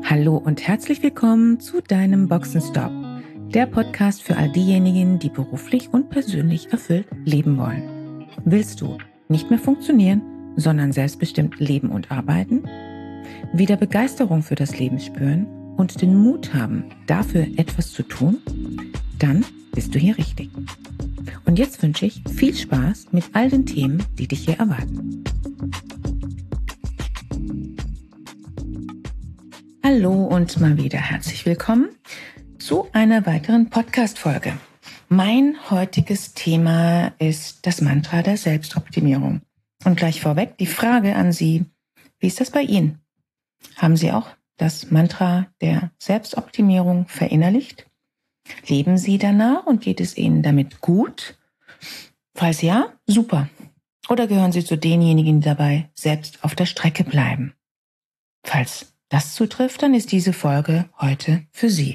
Hallo und herzlich willkommen zu deinem Boxenstopp, der Podcast für all diejenigen, die beruflich und persönlich erfüllt leben wollen. Willst du nicht mehr funktionieren, sondern selbstbestimmt leben und arbeiten? Wieder Begeisterung für das Leben spüren und den Mut haben, dafür etwas zu tun? Dann bist du hier richtig. Und jetzt wünsche ich viel Spaß mit all den Themen, die dich hier erwarten. Hallo und mal wieder herzlich willkommen zu einer weiteren Podcast-Folge. Mein heutiges Thema ist das Mantra der Selbstoptimierung. Und gleich vorweg die Frage an Sie, wie ist das bei Ihnen? Haben Sie auch das Mantra der Selbstoptimierung verinnerlicht? Leben Sie danach und geht es Ihnen damit gut? Falls ja, super. Oder gehören Sie zu denjenigen, die dabei selbst auf der Strecke bleiben? Falls das zutrifft, dann ist diese Folge heute für Sie.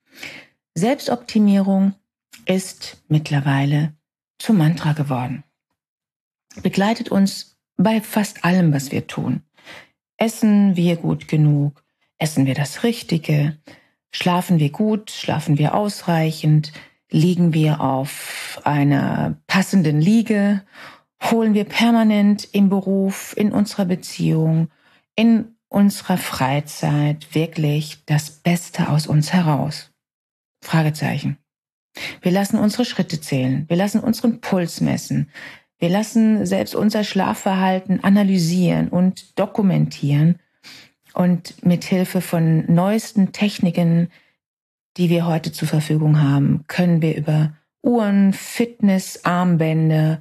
Selbstoptimierung ist mittlerweile zum Mantra geworden. Begleitet uns bei fast allem, was wir tun. Essen wir gut genug? Essen wir das Richtige? Schlafen wir gut? Schlafen wir ausreichend? Liegen wir auf einer passenden Liege? Holen wir permanent im Beruf, in unserer Beziehung, in unserer Freizeit wirklich das Beste aus uns heraus? Fragezeichen. Wir lassen unsere Schritte zählen. Wir lassen unseren Puls messen. Wir lassen selbst unser Schlafverhalten analysieren und dokumentieren. Und mit Hilfe von neuesten Techniken, die wir heute zur Verfügung haben, können wir über Uhren, Fitness, Armbänder,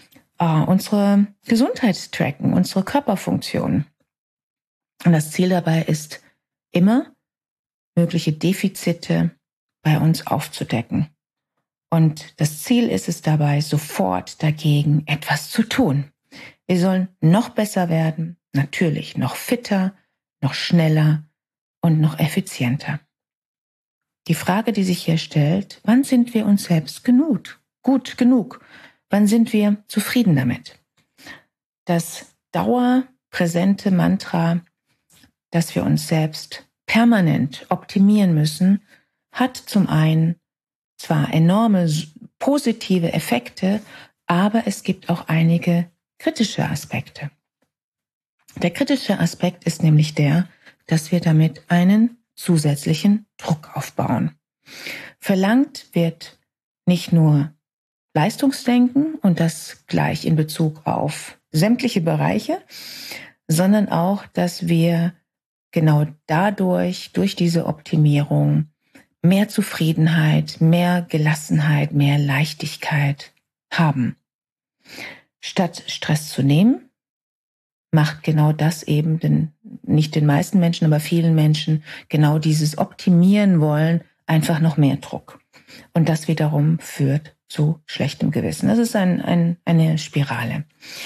unsere Gesundheit tracken, unsere Körperfunktionen. Und das Ziel dabei ist immer, mögliche Defizite bei uns aufzudecken. Und das Ziel ist es dabei, sofort dagegen etwas zu tun. Wir sollen noch besser werden, natürlich noch fitter, noch schneller und noch effizienter. Die Frage, die sich hier stellt, wann sind wir uns selbst gut genug? Wann sind wir zufrieden damit? Das dauerpräsente Mantra, dass wir uns selbst permanent optimieren müssen, hat zum einen zwar enorme positive Effekte, aber es gibt auch einige kritische Aspekte. Der kritische Aspekt ist nämlich der, dass wir damit einen zusätzlichen Druck aufbauen. Verlangt wird nicht nur Leistungsdenken und das gleich in Bezug auf sämtliche Bereiche, sondern auch, dass wir genau dadurch, durch diese Optimierung, mehr Zufriedenheit, mehr Gelassenheit, mehr Leichtigkeit haben. Statt Stress zu nehmen, macht genau das eben, nicht den meisten Menschen, aber vielen Menschen, genau dieses Optimieren wollen, einfach noch mehr Druck. Und das wiederum führt zu schlechtem Gewissen. Das ist eine Spirale.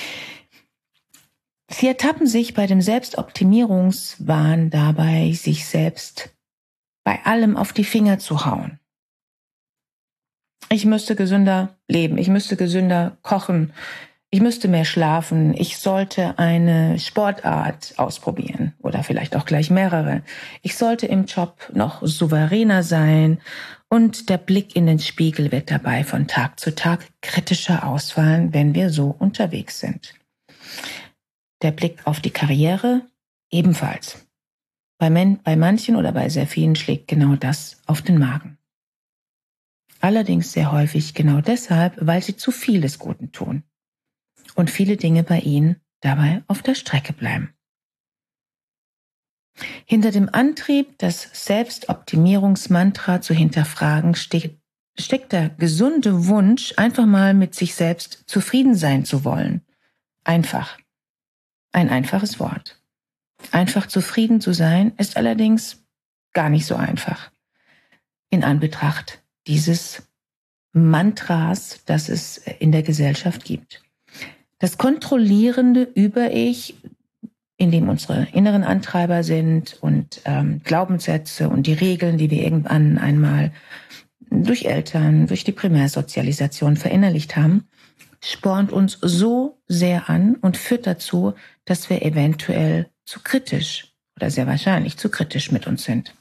Sie ertappen sich bei dem Selbstoptimierungswahn dabei, sich selbst bei allem auf die Finger zu hauen. Ich müsste gesünder leben, ich müsste gesünder kochen, ich müsste mehr schlafen, ich sollte eine Sportart ausprobieren oder vielleicht auch gleich mehrere. Ich sollte im Job noch souveräner sein und der Blick in den Spiegel wird dabei von Tag zu Tag kritischer ausfallen, wenn wir so unterwegs sind. Der Blick auf die Karriere ebenfalls. Bei manchen oder bei sehr vielen schlägt genau das auf den Magen. Allerdings sehr häufig genau deshalb, weil sie zu viel des Guten tun und viele Dinge bei ihnen dabei auf der Strecke bleiben. Hinter dem Antrieb, das Selbstoptimierungsmantra zu hinterfragen, steckt der gesunde Wunsch, einfach mal mit sich selbst zufrieden sein zu wollen. Einfach. Ein einfaches Wort. Einfach zufrieden zu sein, ist allerdings gar nicht so einfach. In Anbetracht dieses Mantras, das es in der Gesellschaft gibt. Das kontrollierende Über-Ich, in dem unsere inneren Antreiber sind und Glaubenssätze und die Regeln, die wir irgendwann einmal durch Eltern, durch die Primärsozialisation verinnerlicht haben, spornt uns so sehr an und führt dazu, dass wir eventuell zu kritisch oder sehr wahrscheinlich zu kritisch mit uns sind.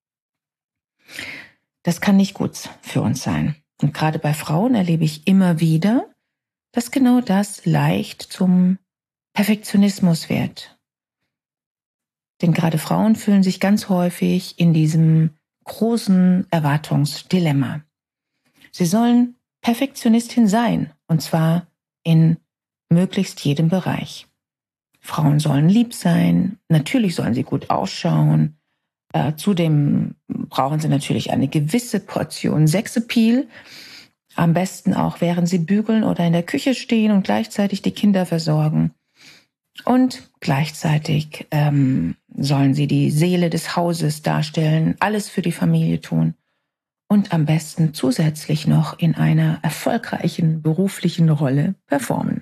Das kann nicht gut für uns sein. Und gerade bei Frauen erlebe ich immer wieder, dass genau das leicht zum Perfektionismus wird. Denn gerade Frauen fühlen sich ganz häufig in diesem großen Erwartungsdilemma. Sie sollen Perfektionistin sein, und zwar in möglichst jedem Bereich. Frauen sollen lieb sein, natürlich sollen sie gut ausschauen. Zudem brauchen sie natürlich eine gewisse Portion Sexappeal. Am besten auch, während sie bügeln oder in der Küche stehen und gleichzeitig die Kinder versorgen. Und gleichzeitig sollen sie die Seele des Hauses darstellen, alles für die Familie tun. Und am besten zusätzlich noch in einer erfolgreichen beruflichen Rolle performen.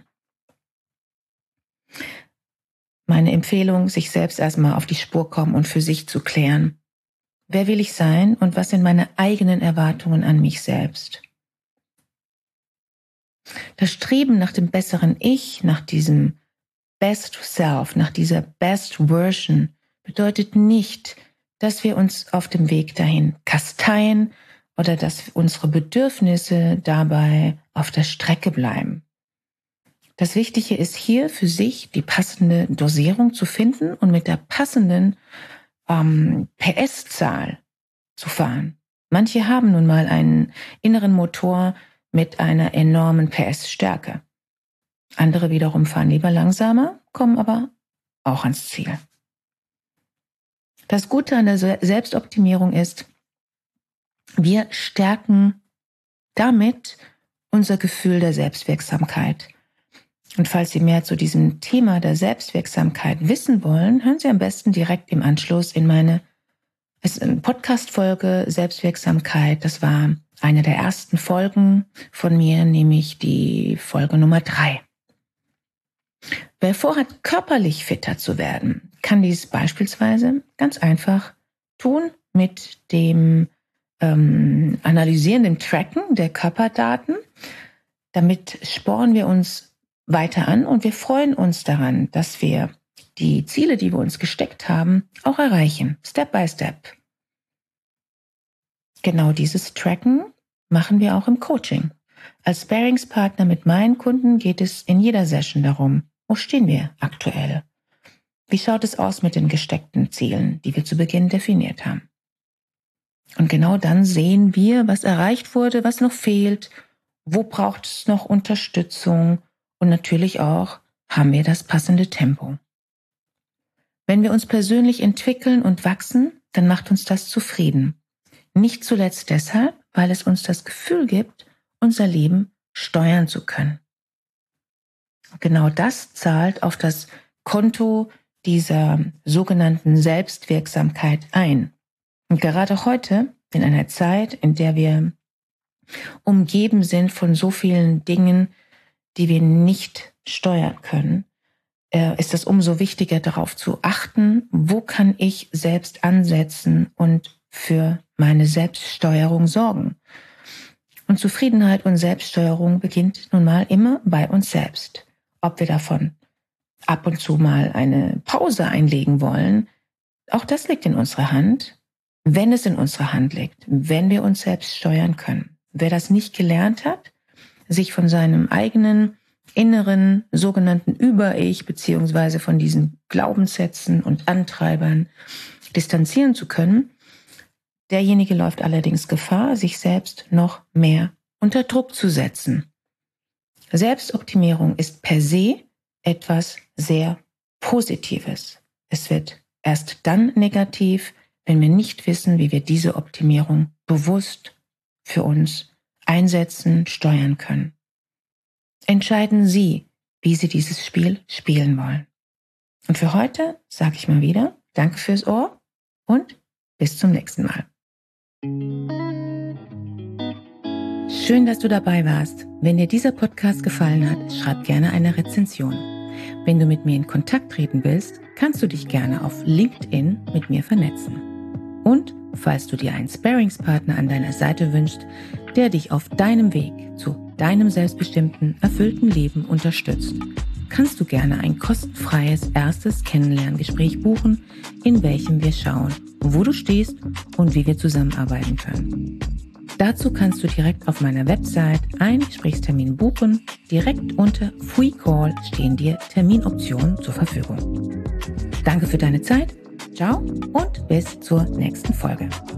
Meine Empfehlung, sich selbst erstmal auf die Spur kommen und für sich zu klären. Wer will ich sein und was sind meine eigenen Erwartungen an mich selbst? Das Streben nach dem besseren Ich, nach diesem Best Self, nach dieser Best Version, bedeutet nicht, dass wir uns auf dem Weg dahin kasteien oder dass unsere Bedürfnisse dabei auf der Strecke bleiben. Das Wichtige ist hier für sich die passende Dosierung zu finden und mit der passenden PS-Zahl zu fahren. Manche haben nun mal einen inneren Motor mit einer enormen PS-Stärke. Andere wiederum fahren lieber langsamer, kommen aber auch ans Ziel. Das Gute an der Selbstoptimierung ist, wir stärken damit unser Gefühl der Selbstwirksamkeit. Und falls Sie mehr zu diesem Thema der Selbstwirksamkeit wissen wollen, hören Sie am besten direkt im Anschluss in meine Podcast-Folge Selbstwirksamkeit. Das war eine der ersten Folgen von mir, nämlich die Folge Nummer 3. Wer vorhat, körperlich fitter zu werden, kann dies beispielsweise ganz einfach tun mit dem Analysieren, dem Tracken der Körperdaten. Damit spornen wir uns weiter an und wir freuen uns daran, dass wir die Ziele, die wir uns gesteckt haben, auch erreichen, Step by Step. Genau dieses Tracken machen wir auch im Coaching. Als Sparingspartner mit meinen Kunden geht es in jeder Session darum, wo stehen wir aktuell? Wie schaut es aus mit den gesteckten Zielen, die wir zu Beginn definiert haben? Und genau dann sehen wir, was erreicht wurde, was noch fehlt, wo braucht es noch Unterstützung und natürlich auch, haben wir das passende Tempo. Wenn wir uns persönlich entwickeln und wachsen, dann macht uns das zufrieden. Nicht zuletzt deshalb, weil es uns das Gefühl gibt, unser Leben steuern zu können. Genau das zahlt auf das Konto dieser sogenannten Selbstwirksamkeit ein. Und gerade heute, in einer Zeit, in der wir umgeben sind von so vielen Dingen, die wir nicht steuern können, ist es umso wichtiger, darauf zu achten, wo kann ich selbst ansetzen und für meine Selbststeuerung sorgen. Und Zufriedenheit und Selbststeuerung beginnt nun mal immer bei uns selbst. Ob wir davon ab und zu mal eine Pause einlegen wollen, auch das liegt in unserer Hand, wenn es in unserer Hand liegt, wenn wir uns selbst steuern können. Wer das nicht gelernt hat, sich von seinem eigenen inneren sogenannten Über-Ich beziehungsweise von diesen Glaubenssätzen und Antreibern distanzieren zu können, derjenige läuft allerdings Gefahr, sich selbst noch mehr unter Druck zu setzen. Selbstoptimierung ist per se etwas sehr Positives. Es wird erst dann negativ, wenn wir nicht wissen, wie wir diese Optimierung bewusst für uns einsetzen, steuern können. Entscheiden Sie, wie Sie dieses Spiel spielen wollen. Und für heute sage ich mal wieder, danke fürs Ohr und bis zum nächsten Mal. Schön, dass du dabei warst. Wenn dir dieser Podcast gefallen hat, schreib gerne eine Rezension. Wenn du mit mir in Kontakt treten willst, kannst du dich gerne auf LinkedIn mit mir vernetzen. Und falls du dir einen Sparingspartner an deiner Seite wünschst, der dich auf deinem Weg zu deinem selbstbestimmten, erfüllten Leben unterstützt, kannst du gerne ein kostenfreies erstes Kennenlerngespräch buchen, in welchem wir schauen, wo du stehst und wie wir zusammenarbeiten können. Dazu kannst du direkt auf meiner Website einen Gesprächstermin buchen. Direkt unter Free Call stehen dir Terminoptionen zur Verfügung. Danke für deine Zeit. Ciao und bis zur nächsten Folge.